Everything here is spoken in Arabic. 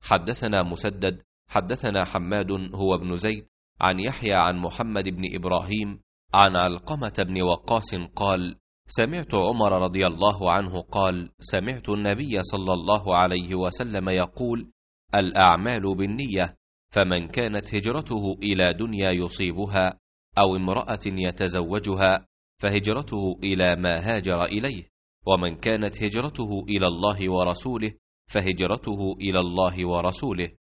حدثنا مسدد حدثنا حماد هو ابن زيد عن يحيى عن محمد بن إبراهيم عن علقمة بن وقاص قال: سمعت عمر رضي الله عنه قال: سمعت النبي صلى الله عليه وسلم يقول: الأعمال بالنية، فمن كانت هجرته إلى دنيا يصيبها أو امرأة يتزوجها فهجرته إلى ما هاجر إليه، ومن كانت هجرته إلى الله ورسوله فهجرته إلى الله ورسوله.